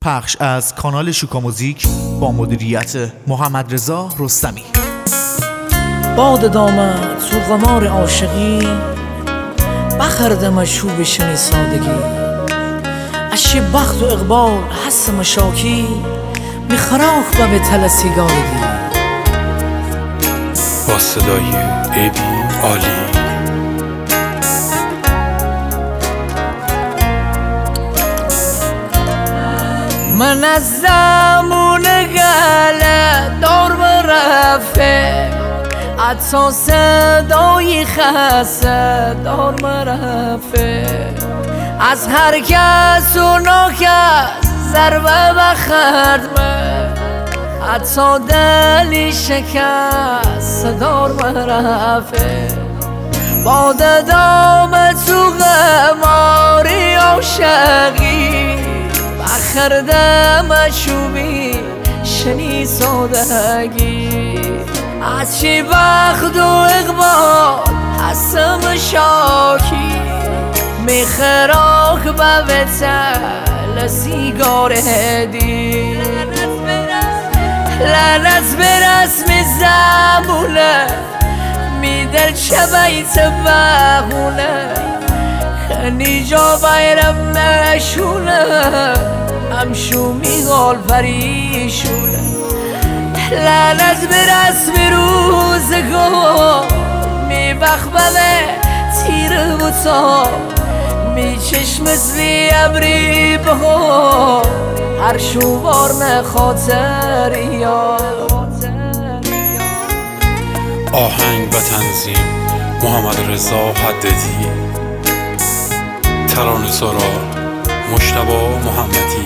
پخش از کانال شوکا موزیک با مدیریت محمد رضا رستمی. باد دامد تو قمار عاشقی، بخرده مشوب شنی سادگی. اشی بخت و اقبال حس مشاکی، میخراخ و به تل سیگارگی. با صدای ایبی عالی. من از زمون گله دار مرفه، حتی صدای خسته دار مرفه. از هر کس و ناکس ضربه بخرد من، حتی دلی شکست دار مرفه. باد دام تو قماری عاشقی، بخرده مشوبی شنی سادگی. از چی بخت و اقبال حسم شاکی، میخراک با وطل سیگار هدی. لعنت برسم زمونه، میدل شبیت بغونه. خنی جا بایرم مشونه، همشو میغال پریشونه. لعنت برسم روزگار، میبخ بله تیر بوتا. می چشم زلی ابری بها، هر شوار نخاطر یاد. آهنگ و تنظیم محمد رضا حددی. ترانه سرا مجتبی محمدی.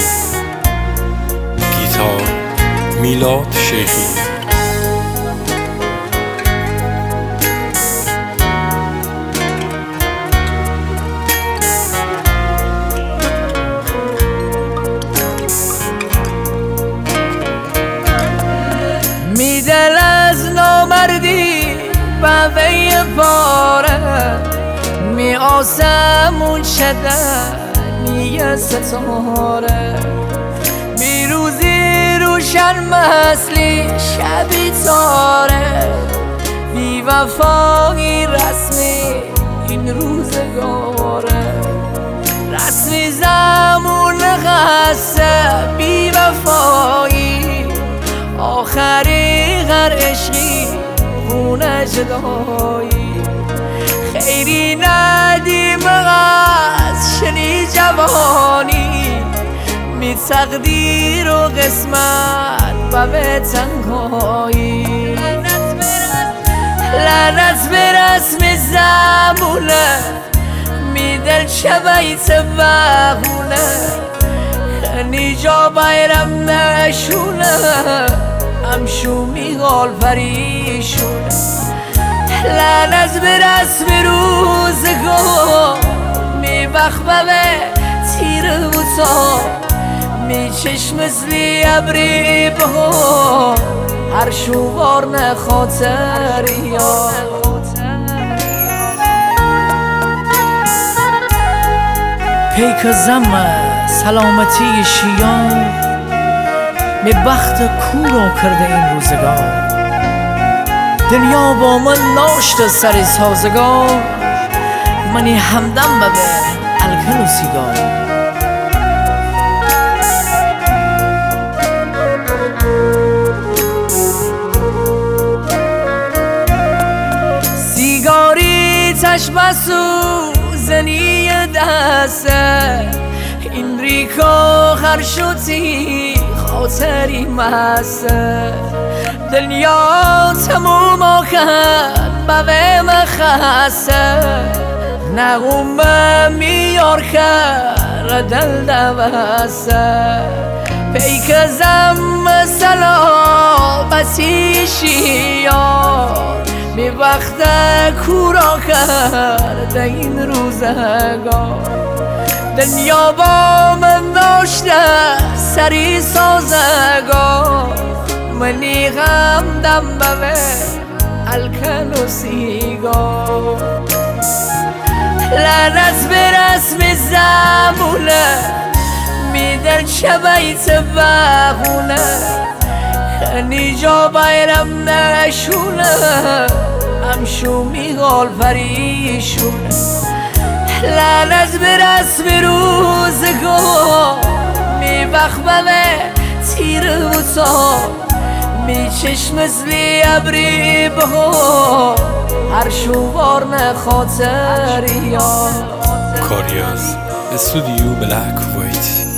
گیتار میلاد شیخی. میدل از نامردی بوی پاره، می آسمون شدنی ستاره. می روزی روشن مثلی شبی تاره، بی وفایی رسمی این روزگاره. رسمی زمون قصه بی وفایی، آخری غر عشقی خونه جدایی. خیری ندیم از شنی جوانی، می تقدیر و قسمت و به تنهایی. لعنت برسم زمونه، می دل شبیت بغونه. خنی جا بایرم نشونه، همشو میغال پریشونه. لعنت برسم روزگار، میبخ بله تیر بوتا. می چشم زلی ابری بها، هر شوار نخاطر یاد. پیک زمه سلامتی شیان، می بخت کورو کرده این روزگار. دنیا با من ناشت سر سازگار، منی همدم ببه الکل و سیگار. سیگاری تشبه سوزنی دسته، این ریکا خرشوتی خاطری مسته. دنیا تموم آخر بوه مخسته، نغوم میار کر دل دوسته. پیک زم سلامتی شیار، می وقت کورا کرده این روزگار. دنیا با من داشته سری سازگار، منی غمدم بوه الکل و سیگار. لعنت برسم زمونه، میدن چه بیت بخونه نیجا بایرم نشونه همشو میغال پریشونه لعنت به رسم روزگار میبخمه تیر بوتا میچشم مثلی ابری بها هر شوار نخاطر یا کاری از استودیو بلک وایت.